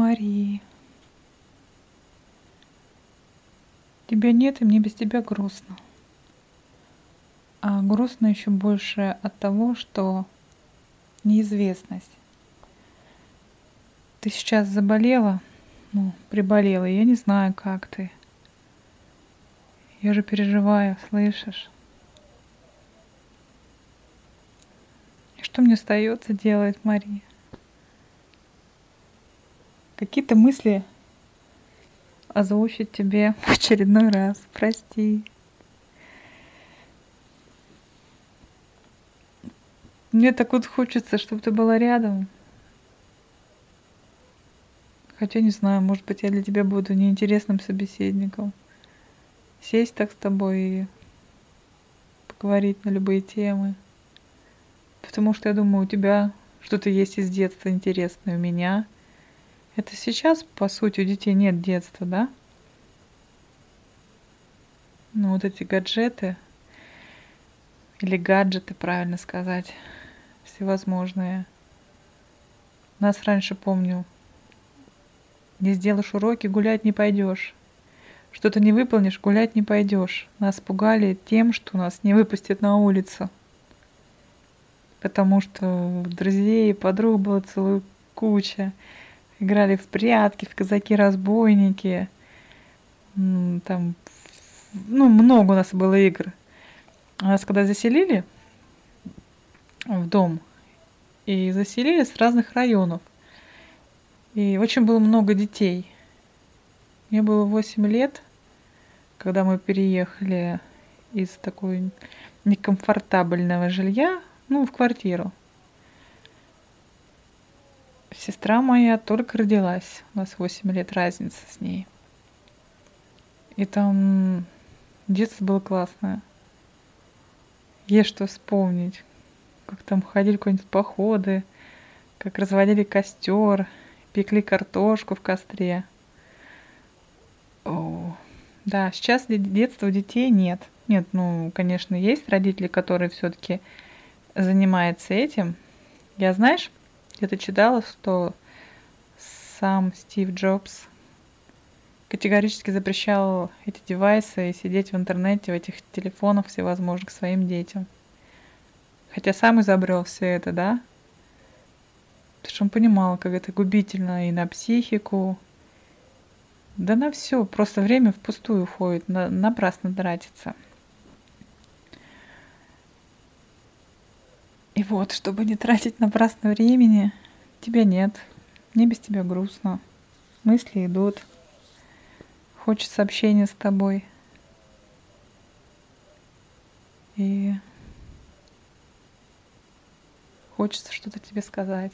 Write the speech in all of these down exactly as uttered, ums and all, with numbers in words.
Мария, тебя нет, и мне без тебя грустно. А грустно еще больше от того, что неизвестность. Ты сейчас заболела, ну, приболела, и я не знаю, как ты. Я же переживаю, слышишь? И что мне остается делать, Мария? Какие-то мысли озвучить тебе в очередной раз. Прости. Мне так вот хочется, чтобы ты была рядом. Хотя не знаю, может быть, я для тебя буду неинтересным собеседником. Сесть так с тобой и поговорить на любые темы. Потому что я думаю, у тебя что-то есть из детства интересное, у меня. Это сейчас, по сути, у детей нет детства, да? Ну, вот эти гаджеты, или гаджеты, правильно сказать, всевозможные. Нас раньше, помню, не сделаешь уроки, гулять не пойдешь. Что-то не выполнишь, гулять не пойдешь. Нас пугали тем, что нас не выпустят на улицу. Потому что друзей и подруг было целую куча. Играли в прятки, в казаки-разбойники. Там, ну, много у нас было игр. Нас когда заселили в дом, и заселили с разных районов. И очень было много детей. Мне было восемь лет, когда мы переехали из такой некомфортабельного жилья, ну, в квартиру. Сестра моя только родилась, у нас восемь лет разница с ней. И там детство было классное. Есть что вспомнить. Как там ходили куда-нибудь в походы, как разводили костер, пекли картошку в костре. О, да, сейчас детства у детей нет. Нет, ну, конечно, есть родители, которые все-таки занимаются этим. Я, знаешь, где-то читала, что сам Стив Джобс категорически запрещал эти девайсы и сидеть в интернете, в этих телефонах всевозможных своим детям. Хотя сам изобрел все это, да? Потому что он понимал, как это губительно и на психику, да на все. Просто время впустую уходит, на, напрасно тратится. И вот, чтобы не тратить напрасно времени, тебя нет. Мне без тебя грустно. Мысли идут. Хочется общения с тобой. И хочется что-то тебе сказать.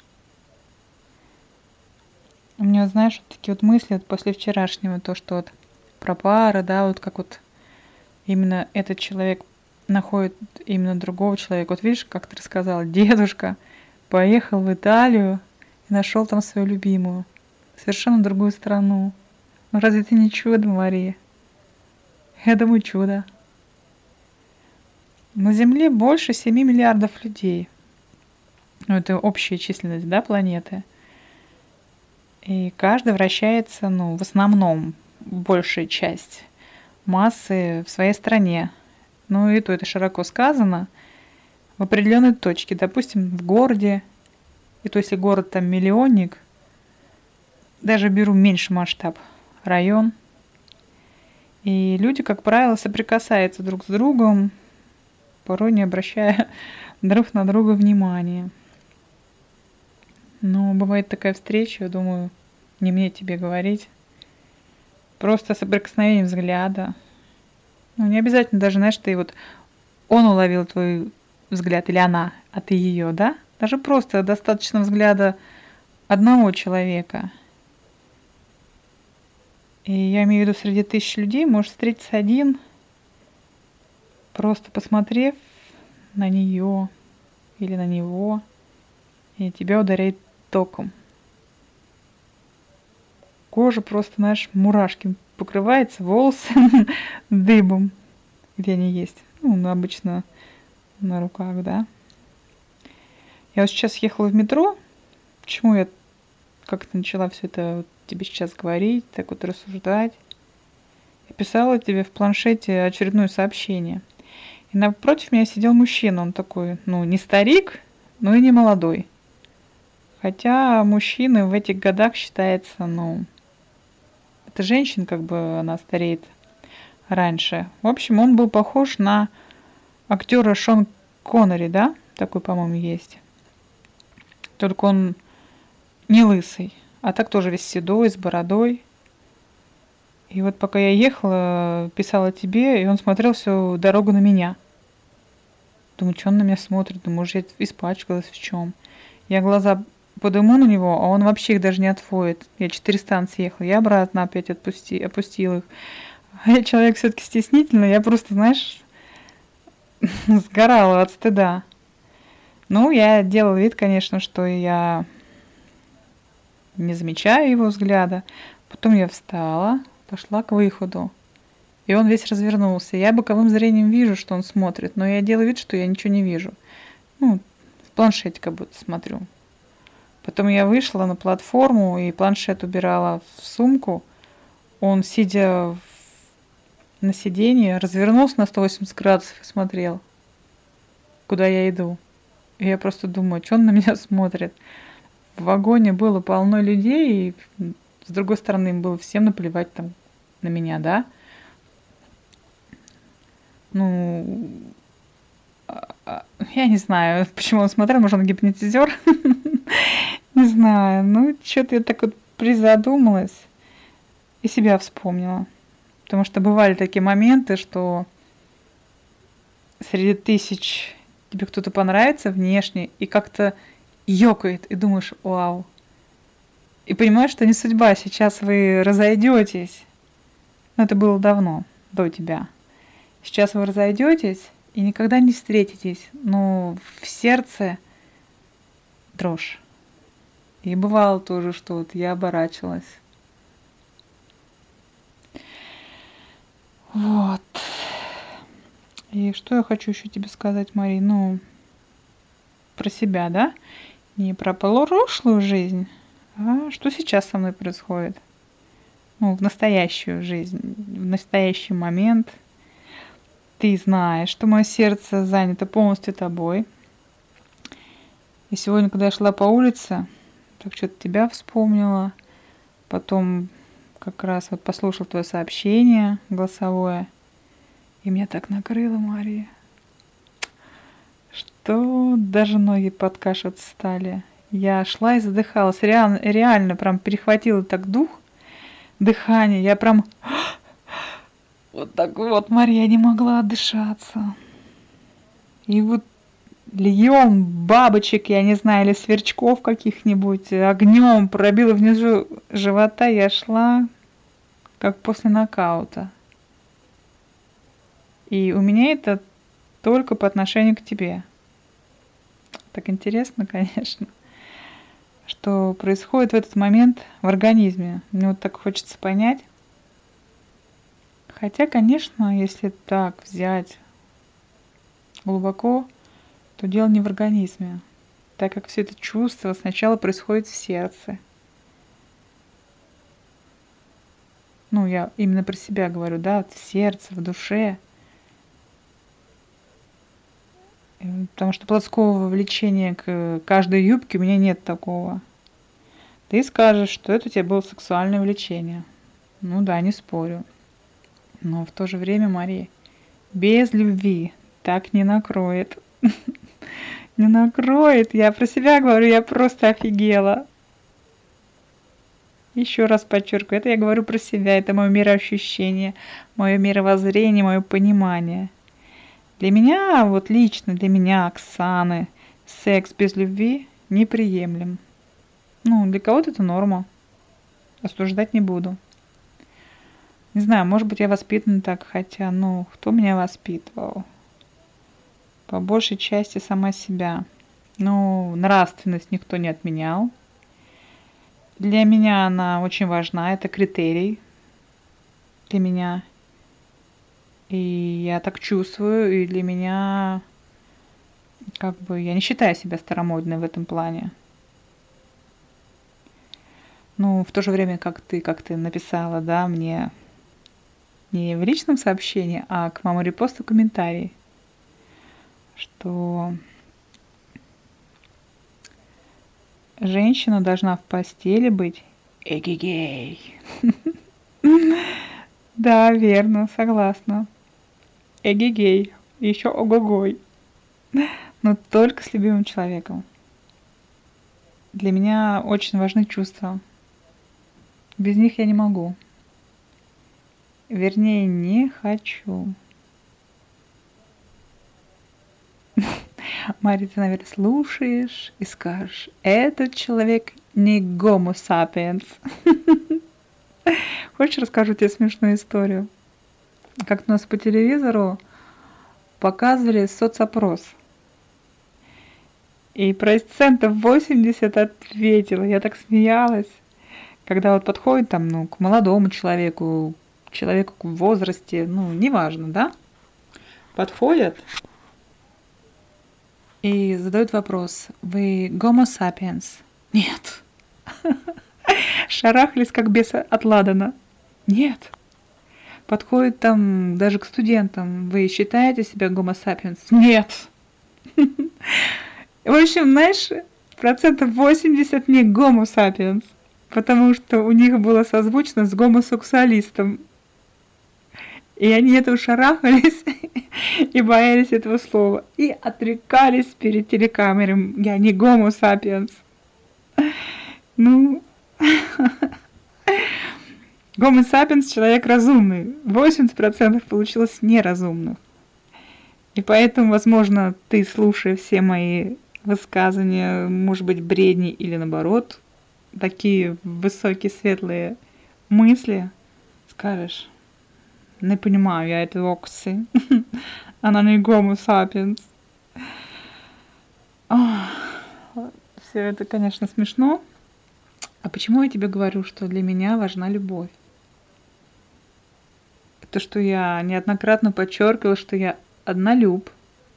У меня, знаешь, вот такие вот мысли вот после вчерашнего, то, что вот про пары, да, вот как вот именно этот человек находит именно другого человека. Вот видишь, как ты рассказала, дедушка поехал в Италию и нашел там свою любимую. Совершенно другую страну. Ну разве это не чудо, Мария? Я думаю, чудо. На Земле больше семи миллиардов людей. Ну, это общая численность, да, планеты. И каждый вращается, ну, в основном, большая часть массы в своей стране. Ну, и то это широко сказано. В определенной точке, допустим, в городе. И то, если город там миллионник, даже беру меньший масштаб, район. И люди, как правило, соприкасаются друг с другом, порой не обращая друг на друга внимания. Но бывает такая встреча, я думаю, не мне тебе говорить. Просто соприкосновение взгляда. Ну, не обязательно даже, знаешь, ты вот он уловил твой взгляд или она, а ты ее, да? Даже просто достаточно взгляда одного человека. И я имею в виду, среди тысяч людей может встретиться один, просто посмотрев на нее или на него, и тебя ударяет током. Кожа просто, знаешь, мурашки покрывается, волосы дыбом, где они есть. Ну, обычно на руках, да. Я вот сейчас ехала в метро. Почему я как-то начала все это вот тебе сейчас говорить, так вот рассуждать. Я писала тебе в планшете очередное сообщение. И напротив меня сидел мужчина, он такой, ну, не старик, но и не молодой. Хотя мужчины в этих годах считается, ну, это женщина, как бы она стареет раньше. В общем, он был похож на актера Шон Коннери, да? Такой, по-моему, есть. Только он не лысый, а так тоже весь седой, с бородой. И вот пока я ехала, писала тебе, и он смотрел всю дорогу на меня. Думаю, что он на меня смотрит? Думаю, может, я испачкалась в чем. Я глаза подыму на него, а он вообще их даже не отводит. Я четыре станции ехала, я обратно опять отпусти, опустила их. А я человек все-таки стеснительный, я просто, знаешь, сгорала от стыда. Ну, я делала вид, конечно, что я не замечаю его взгляда. Потом я встала, пошла к выходу. И он весь развернулся. Я боковым зрением вижу, что он смотрит, но я делаю вид, что я ничего не вижу. Ну, в планшете как будто смотрю. Потом я вышла на платформу и планшет убирала в сумку. Он, сидя в... на сиденье, развернулся на сто восемьдесят градусов и смотрел, куда я иду. И я просто думаю, что он на меня смотрит. В вагоне было полно людей, и с другой стороны, им было всем наплевать там на меня, да? Ну, я не знаю, почему он смотрел, может, он гипнотизер. Не знаю, ну, что-то я так вот призадумалась и себя вспомнила. Потому что бывали такие моменты, что среди тысяч тебе кто-то понравится внешне и как-то ёкает, и думаешь, вау. И понимаешь, что не судьба, сейчас вы разойдетесь. Но это было давно, до тебя. Сейчас вы разойдетесь и никогда не встретитесь, но в сердце дрожь. И бывало тоже, что вот я оборачивалась. Вот. И что я хочу еще тебе сказать, Мари? Ну, про себя, да? Не про прошлую жизнь, а что сейчас со мной происходит. Ну, в настоящую жизнь, в настоящий момент. Ты знаешь, что мое сердце занято полностью тобой. И сегодня, когда я шла по улице, так что-то тебя вспомнила. Потом как раз вот послушал твое сообщение голосовое. И меня так накрыло, Мария, что даже ноги подкашиваться стали. Я шла и задыхалась. Реально, реально прям перехватила так дух, дыхание. Я прям вот так вот, Мария, я не могла отдышаться. И вот льем бабочек, я не знаю, или сверчков каких-нибудь, огнем пробила внизу живота. Я шла как после нокаута. И у меня это только по отношению к тебе. Так интересно, конечно, что происходит в этот момент в организме. Мне вот так хочется понять. Хотя, конечно, если так взять глубоко, то дело не в организме, так как все это чувство сначала происходит в сердце. Ну, я именно про себя говорю, да, вот в сердце, в душе. Потому что плотского влечения к каждой юбке у меня нет такого. Ты скажешь, что это у тебя было сексуальное влечение. Ну да, не спорю. Но в то же время, Мария, без любви так не накроет. Не накроет. Я про себя говорю, я просто офигела. Еще раз подчеркиваю, это я говорю про себя, это мое мироощущение, мое мировоззрение, мое понимание. Для меня, вот лично для меня, Оксаны, секс без любви неприемлем. Ну, для кого-то это норма. Осуждать не буду. Не знаю, может быть, я воспитана так, хотя, ну, кто меня воспитывал? По большей части сама себя. Ну, нравственность никто не отменял. Для меня она очень важна, это критерий для меня. И я так чувствую, и для меня, как бы, я не считаю себя старомодной в этом плане. Ну, в то же время, как ты, как ты написала, да, мне не в личном сообщении, а к моему репосту комментарий, что женщина должна в постели быть эгегей. Да, верно, согласна. Эгегей. Еще огогой. Но только с любимым человеком. Для меня очень важны чувства. Без них я не могу. Вернее, не хочу. Мария, ты, наверное, слушаешь и скажешь, этот человек не гомо сапиенс. Хочешь, расскажу тебе смешную историю? Как у нас по телевизору показывали соцопрос. И процентов восемьдесят ответила. Я так смеялась. Когда вот подходит там, ну, к молодому человеку, человеку в возрасте, ну, неважно, да? Подходят и задают вопрос. Вы гомо сапиенс? Нет. Шарахались, как бес от ладана. Нет. Подходит там даже к студентам. Вы считаете себя гомо сапиенс? Нет. В общем, знаешь, процентов восемьдесят не гомо сапиенс, потому что у них было созвучно с гомосексуалистом. И они этого шарахались и боялись этого слова. И отрекались перед телекамерами. Я не гомо сапиенс. Ну, гомо сапиенс человек разумный. восемьдесят процентов получилось неразумных. И поэтому, возможно, ты, слушая все мои высказывания, может быть, бредни или наоборот, такие высокие, светлые мысли, скажешь, не понимаю я этой Окси. Она не гомо сапиенс. Все это, конечно, смешно. А почему я тебе говорю, что для меня важна любовь? То, что я неоднократно подчеркивала, что я однолюб.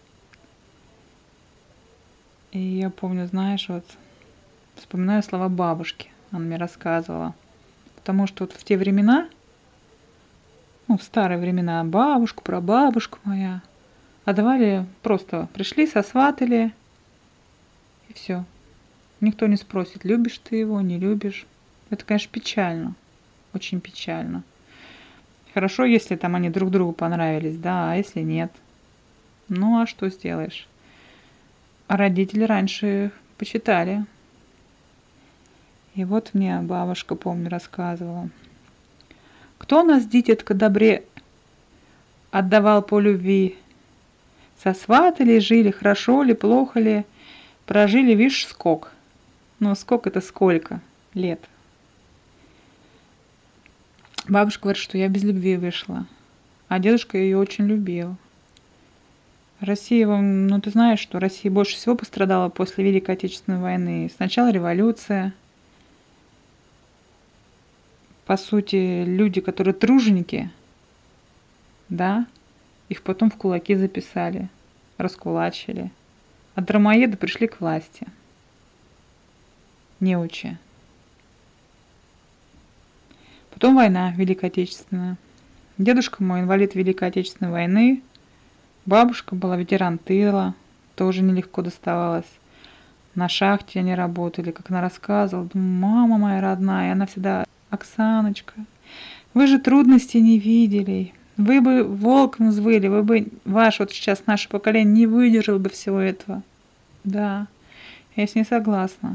И я помню, знаешь, вот вспоминаю слова бабушки. Она мне рассказывала. Потому что вот в те времена, ну, в старые времена, бабушку, прабабушку моя отдавали просто, пришли, сосватали, и все. Никто не спросит, любишь ты его, не любишь. Это, конечно, печально. Очень печально. Хорошо, если там они друг другу понравились, да, а если нет? Ну, а что сделаешь? А родители раньше почитали. И вот мне бабушка, помню, рассказывала. Кто нас, дитятка, добре отдавал по любви? Сосватали, жили, хорошо ли, плохо ли, прожили, вишь, скок. Ну, скок это сколько лет? Бабушка говорит, что я без любви вышла, а дедушка ее очень любил. Россия, ну ты знаешь, что Россия больше всего пострадала после Великой Отечественной войны. Сначала революция. По сути, люди, которые труженики, да, их потом в кулаки записали, раскулачили. А дармоеды пришли к власти. Неучи. Потом война Великая Отечественная. Дедушка мой инвалид Великой Отечественной войны. Бабушка была ветеран тыла. Тоже нелегко доставалось. На шахте они работали, как она рассказывала. Думаю, мама моя родная. И она всегда, Оксаночка, вы же трудностей не видели. Вы бы волком взвыли. Вы бы, ваш вот сейчас, наше поколение не выдержало бы всего этого. Да, я с ней согласна.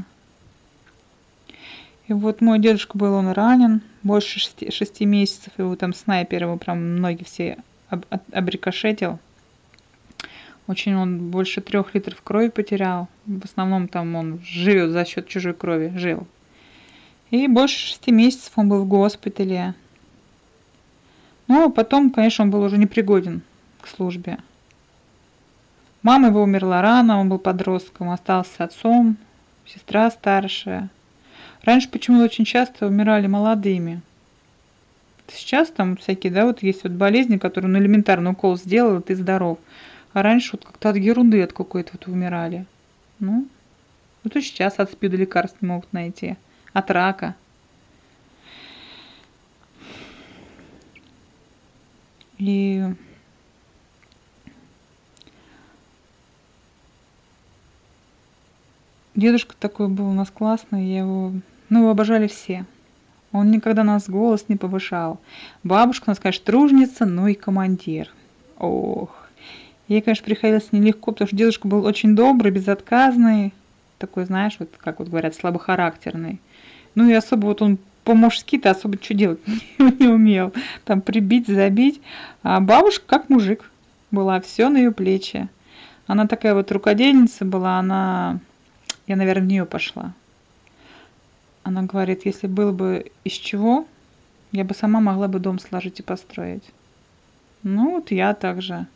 И вот мой дедушка был, он ранен, больше шести, шести месяцев, его там снайпер, его прям ноги все об, об, обрикошетил. Очень он больше трех литров крови потерял. В основном там он живет за счет чужой крови, жил. И больше шести месяцев он был в госпитале. Ну, а потом, конечно, он был уже непригоден к службе. Мама его умерла рано, он был подростком, остался с отцом, сестра старшая. Раньше почему-то очень часто умирали молодыми. Сейчас там всякие, да, вот есть вот болезни, которые, ну, элементарно укол сделал, и ты здоров. А раньше вот как-то от ерунды от какой-то вот умирали. Ну, вот и сейчас от СПИДа лекарств не могут найти. От рака. И дедушка такой был у нас классный, я его, ну, его обожали все. Он никогда нас голос не повышал. Бабушка у нас, конечно, труженица, но и командир. Ох. Ей, конечно, приходилось нелегко, потому что дедушка был очень добрый, безотказный. Такой, знаешь, вот как вот говорят, слабохарактерный. Ну и особо вот он по-мужски-то особо что делать не умел. Там прибить, забить. А бабушка как мужик была, все на ее плечи. Она такая вот рукодельница была, она... Я, наверное, в нее пошла. Она говорит, если было бы из чего, я бы сама могла бы дом сложить и построить. Ну вот я также.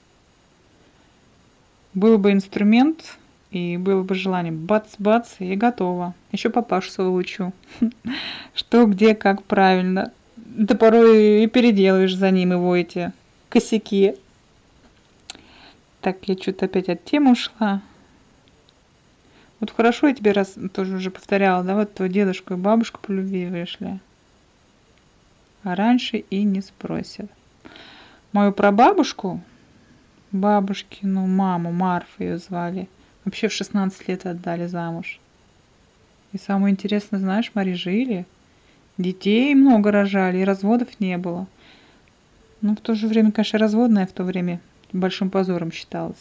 Был бы инструмент, и было бы желание бац-бац, и готово. Еще папашу своего учу. Что, где, как правильно. Ты порой и переделаешь за ним его эти косяки. Так, я что-то опять от темы ушла. Вот хорошо, я тебе раз тоже уже повторяла, да, вот твою дедушку и бабушку по любви вышли. А раньше и не спросят. Мою прабабушку, бабушкину маму, Марфу ее звали, вообще в шестнадцать лет отдали замуж. И самое интересное, знаешь, Мари, жили, детей много рожали, и разводов не было. Но в то же время, конечно, разводная в то время большим позором считалась.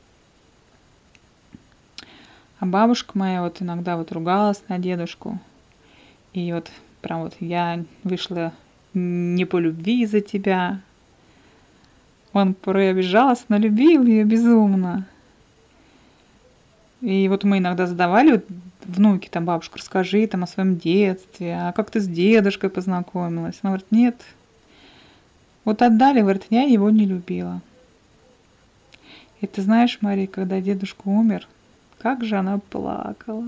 А бабушка моя вот иногда вот ругалась на дедушку. И вот прям вот я вышла не по любви из-за тебя. Он порой обижался, но любил ее безумно. И вот мы иногда задавали, вот, внуки, там, бабушка, расскажи там о своем детстве, а как ты с дедушкой познакомилась? Она говорит, нет. Вот отдали, говорит, я его не любила. И ты знаешь, Мария, когда дедушка умер, как же она плакала.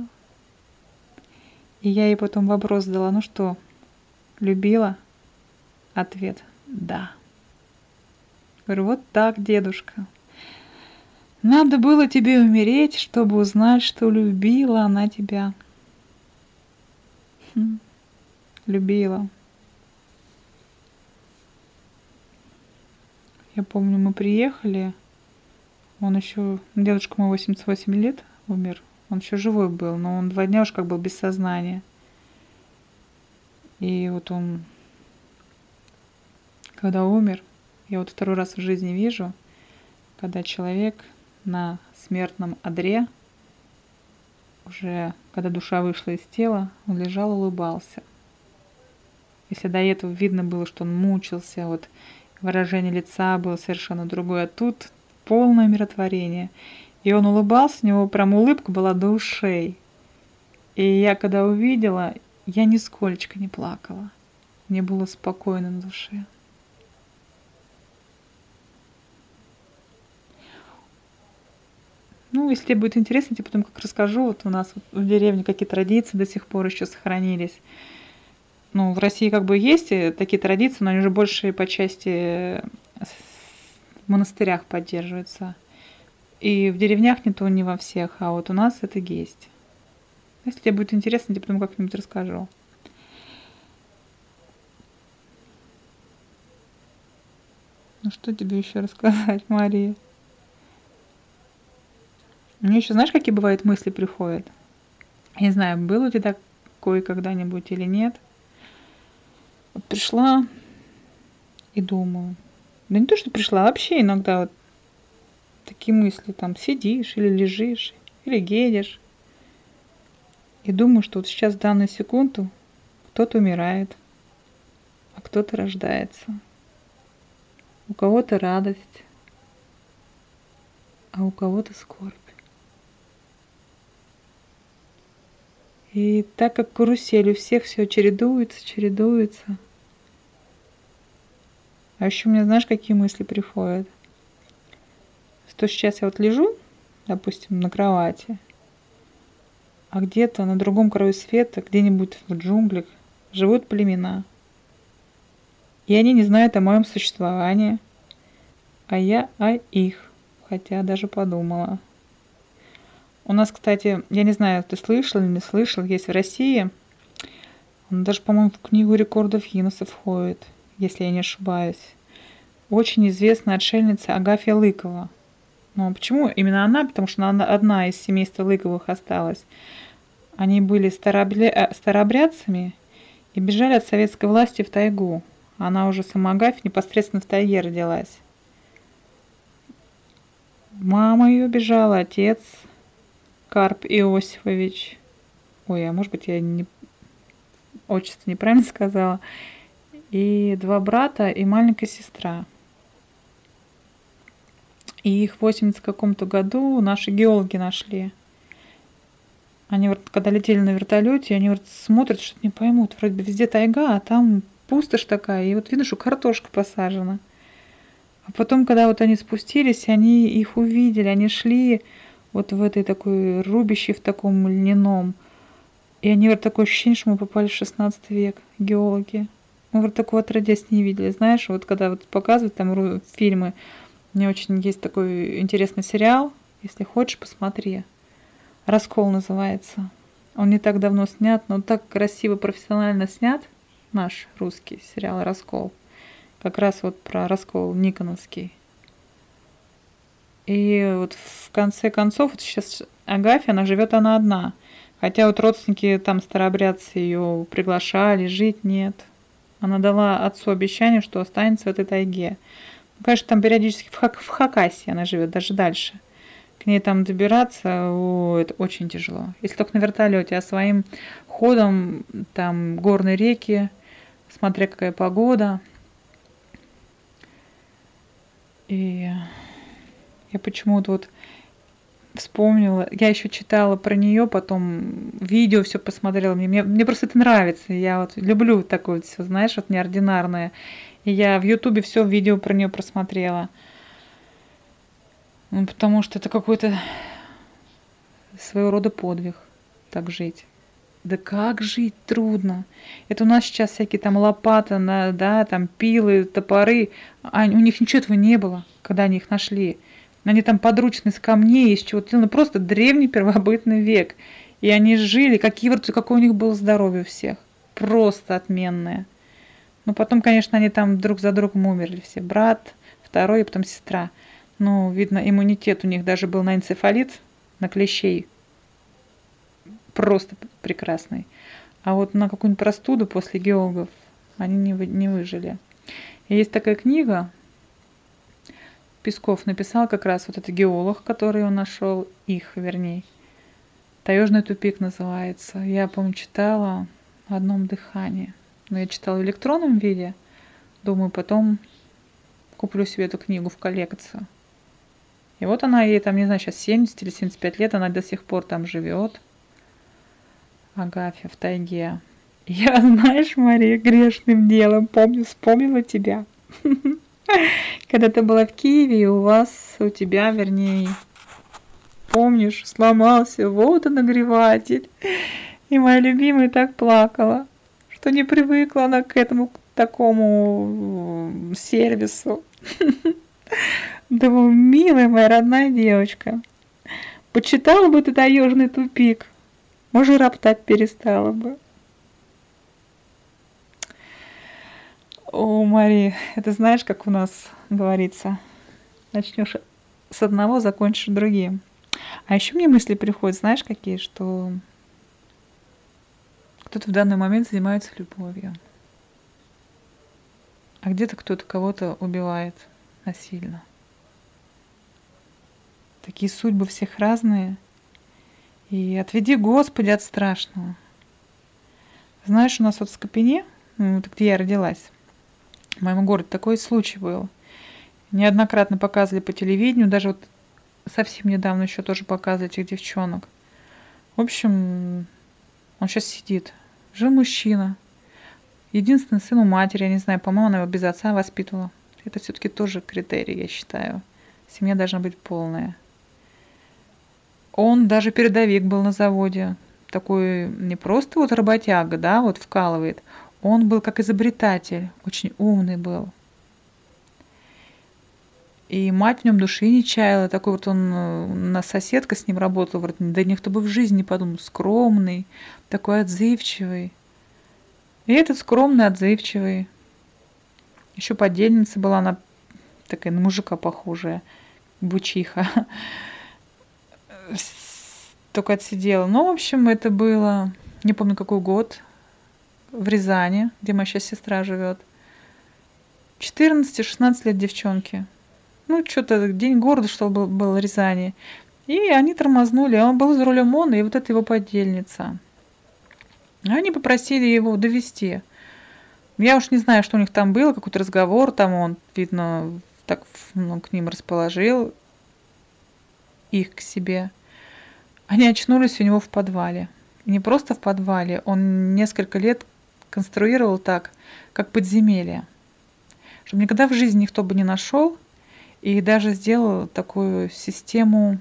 И я ей потом вопрос задала, ну что, любила? Ответ, да. Говорю, вот так, дедушка. Надо было тебе умереть, чтобы узнать, что любила она тебя. Хм. Любила. Я помню, мы приехали, он еще, дедушка мой восемьдесят восемь лет умер, он еще живой был, но он два дня уж как был без сознания. И вот он, когда умер, я вот второй раз в жизни вижу, когда человек на смертном одре, уже когда душа вышла из тела, он лежал, улыбался. Если до этого видно было, что он мучился, вот выражение лица было совершенно другое, а тут полное умиротворение. И он улыбался, у него прям улыбка была до ушей. И я когда увидела, я нисколечко не плакала. Мне было спокойно на душе. Ну, если тебе будет интересно, я тебе потом как расскажу. Вот у нас вот в деревне какие традиции до сих пор еще сохранились. Ну, в России как бы есть такие традиции, но они уже больше по части в монастырях поддерживаются. И в деревнях не то, не во всех, а вот у нас это есть. Если тебе будет интересно, я тебе потом как-нибудь расскажу. Ну, что тебе еще рассказать, Мария? Мне еще, знаешь, какие бывают мысли приходят? Я не знаю, было у тебя такое когда-нибудь или нет. Вот пришла и думаю. Да не то, что пришла, а вообще иногда вот такие мысли. Там сидишь или лежишь, или едешь. И думаю, что вот сейчас в данную секунду кто-то умирает, а кто-то рождается. У кого-то радость, а у кого-то скорбь. И так как карусель у всех все чередуется, чередуется. А еще у меня, знаешь, какие мысли приходят? Что сейчас я вот лежу, допустим, на кровати, а где-то на другом краю света, где-нибудь в джунглях, живут племена. И они не знают о моем существовании, а я о их, хотя даже подумала. У нас, кстати, я не знаю, ты слышал или не слышал, есть в России, он даже, по-моему, в книгу рекордов Гиннесса входит, если я не ошибаюсь. очень известная отшельница Агафья Лыкова. Ну, а почему именно она? Потому что она одна из семейства Лыковых осталась. Они были старообря... старообрядцами и бежали от советской власти в тайгу. Она уже сама Агафья непосредственно в тайге родилась. Мама ее бежала, отец Карп Иосифович. Ой, а может быть, я не... отчество неправильно сказала. И два брата и маленькая сестра. И их в восемьдесят каком-то году наши геологи нашли. Они, вот, когда летели на вертолете, они вот, смотрят, что-то не поймут. Вроде бы везде тайга, а там пустошь такая. И вот видно, что картошка посажена. А потом, когда вот они спустились, они их увидели. Они шли вот в этой такой рубище, в таком льняном. И они вот такое ощущение, что мы попали в шестнадцатый век, геологи. Мы вот такого отродясь не видели. Знаешь, вот когда вот показывают там фильмы, мне очень есть такой интересный сериал. Если хочешь, посмотри. «Раскол» называется. Он не так давно снят, но так красиво, профессионально снят. Наш русский сериал «Раскол». Как раз вот про раскол Никоновский. И вот в конце концов, вот сейчас Агафья, она живет она одна. Хотя вот родственники там старообрядцы ее приглашали, жить нет. Она дала отцу обещание, что останется в этой тайге. Конечно, там периодически в, Хак- в Хакасии она живет, даже дальше. К ней там добираться, о, это очень тяжело. Если только на вертолете, а своим ходом там горные реки, смотря какая погода. И я почему-то вот вспомнила, я еще читала про нее, потом видео все посмотрела. Мне, мне, мне просто это нравится. Я вот люблю такое вот все, знаешь, вот неординарное. И я в Ютубе все видео про нее просмотрела. Ну, потому что это какой-то своего рода подвиг, так жить. Да как жить трудно. Это у нас сейчас всякие там лопаты, да, там пилы, топоры. А у них ничего этого не было, когда они их нашли. Они там подручные из камней, из чего-то. Ну, просто древний первобытный век. И они жили, какие, какое у них было здоровье у всех. Просто отменное. Ну, потом, конечно, они там друг за другом умерли все. Брат, второй, и потом сестра. Ну, видно, иммунитет у них даже был на энцефалит, на клещей. Просто прекрасный. А вот на какую-нибудь простуду после геологов они не, вы, не выжили. И есть такая книга, Песков написал как раз вот этот геолог, который он нашел, их, вернее. «Таежный тупик» называется. Я, помню, читала в одном дыхании. Но я читала в электронном виде. Думаю, потом куплю себе эту книгу в коллекцию. И вот она, ей там, не знаю, сейчас семьдесят или семьдесят пять лет, она до сих пор там живет. Агафья в тайге. Я, знаешь, Мария, грешным делом, помню, вспомнила тебя. Когда ты была в Киеве, и у вас, у тебя, вернее, помнишь, сломался водонагреватель. И моя любимая так плакала, что не привыкла она к этому, к такому сервису. Думаю, милая моя родная девочка, почитала бы ты «Таежный тупик», может, роптать перестала бы. О, Мария, это знаешь, как у нас говорится, начнешь с одного, закончишь другим. А еще мне мысли приходят, знаешь, какие, что кто-то в данный момент занимается любовью, а где-то кто-то кого-то убивает насильно. Такие судьбы всех разные. И отведи, Господи, от страшного. Знаешь, у нас вот в Скопине, вот где я родилась, в моем городе такой случай был. Неоднократно показывали по телевидению, даже вот совсем недавно еще тоже показывали этих девчонок. В общем, он сейчас сидит. Жил мужчина. Единственный сын у матери, я не знаю, по-моему, она его без отца воспитывала. Это все-таки тоже критерий, я считаю. Семья должна быть полная. Он даже передовик был на заводе. Такой не просто вот работяга, да, вот вкалывает. Он был как изобретатель, очень умный был. И мать в нем души не чаяла. Такой вот он, у нас соседка с ним работала, вроде, да никто бы в жизни не подумал, скромный, такой отзывчивый. И этот скромный, отзывчивый. Еще подельница была, она такая на мужика похожая, бучиха. Только отсидела. Ну, в общем, это было, не помню какой год, в Рязани, где моя сейчас сестра живет. четырнадцать-шестнадцать лет девчонки. Ну, что-то день города, что был, был в Рязани. И они тормознули, а он был за рулем он и вот эта его подельница. Они попросили его довести. Я уж не знаю, что у них там было, какой-то разговор, там он, видно, так ну, к ним расположил их к себе. Они очнулись у него в подвале. И не просто в подвале, он несколько лет конструировал так, как подземелье, чтобы никогда в жизни никто бы не нашел, и даже сделал такую систему,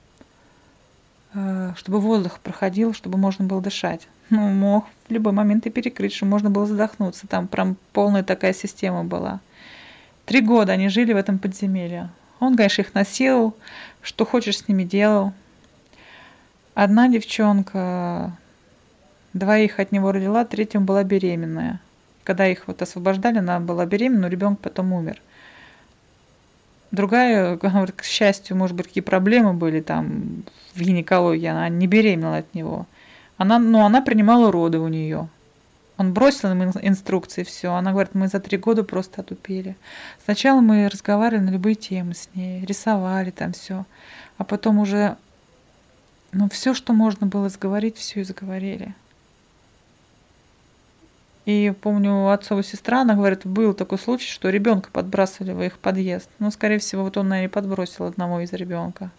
чтобы воздух проходил, чтобы можно было дышать. Ну, мог в любой момент и перекрыть, чтобы можно было задохнуться. Там прям полная такая система была. Три года они жили в этом подземелье. Он, конечно, их насиловал, что хочешь с ними делал. Одна девчонка двоих от него родила, третьим была беременная. Когда их вот освобождали, она была беременна, но ребенок потом умер. Другая, говорит, к счастью, может быть, какие проблемы были там в гинекологии, она не беременела от него. Она, ну, она принимала роды у нее. Он бросил им инструкции, все. Она говорит, мы за три года просто отупели. Сначала мы разговаривали на любые темы с ней, рисовали там все, а потом уже, ну, все, что можно было заговорить, все и заговорили. И помню, отцова сестра, она говорит, был такой случай, что ребенка подбрасывали в их подъезд. Ну, скорее всего, вот он, наверное, подбросил одного из ребенка.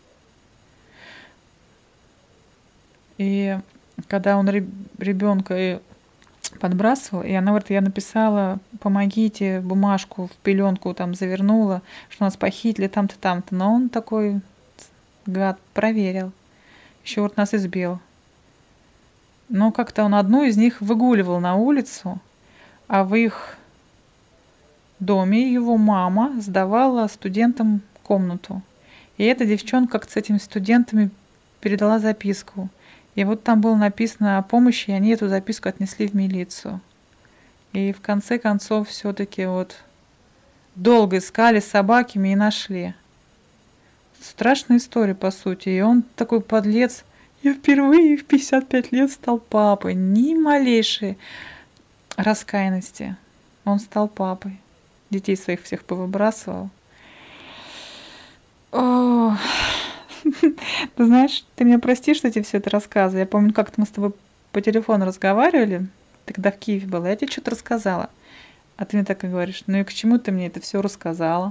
И когда он ребенка подбрасывал, и она говорит, я написала, помогите, бумажку в пеленку там завернула, что нас похитили там-то, там-то. Но он такой гад проверил. Еще вот нас избил. Но как-то он одну из них выгуливал на улицу, а в их доме его мама сдавала студентам комнату. И эта девчонка как-то с этими студентами передала записку. И вот там было написано о помощи, и они эту записку отнесли в милицию. И в конце концов все-таки вот долго искали с собаками и нашли. Страшная история, по сути. И он такой подлец. Я впервые в пятьдесят пять лет стал папой. Ни малейшей раскаянности. Он стал папой. Детей своих всех повыбрасывал. О, ты знаешь, ты меня прости, что я тебе все это рассказываю. Я помню, как-то мы с тобой по телефону разговаривали. Ты когда в Киеве была, я тебе что-то рассказала. А ты мне так и говоришь, ну и к чему ты мне это все рассказала?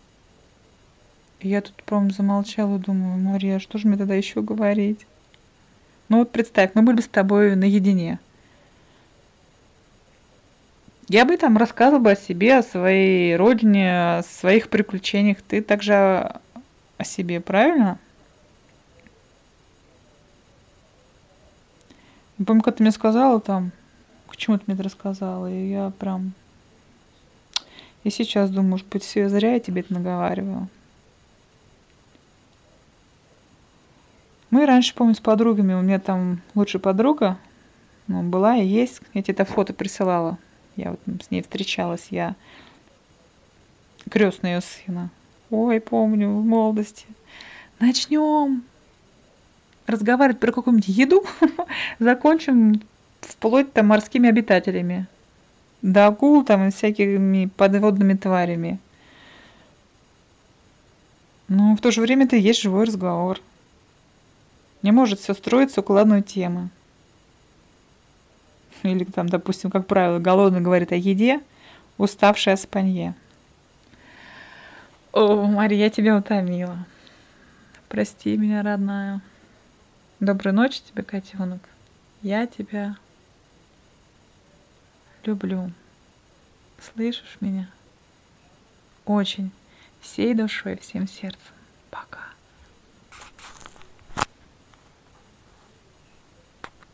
И я тут, по-моему, замолчала и думаю, Мария, что же мне тогда еще говорить? Ну вот представь, мы были с тобой наедине. Я бы там рассказывала бы о себе, о своей родине, о своих приключениях. Ты также о себе, правильно? Я помню, как ты мне сказала там, к чему ты мне это рассказала, и я прям... И сейчас думаю, может быть, все зря я тебе это наговариваю. Мы раньше, помню, с подругами, у меня там лучшая подруга, ну, была и есть, я тебе это фото присылала. Я вот с ней встречалась, я крестная ее сына. Ой, помню, в молодости. Начнем разговаривать про какую-нибудь еду, закончим вплоть там морскими обитателями. До акул там и всякими подводными тварями. Но в то же время это и есть живой разговор. Не может все строиться около одной темы. Или там, допустим, как правило, голодный говорит о еде, уставший о спанье. О, Мария, я тебя утомила. Прости меня, родная. Доброй ночи тебе, котенок. Я тебя люблю. Слышишь меня? Очень. Всей душой, всем сердцем. Пока.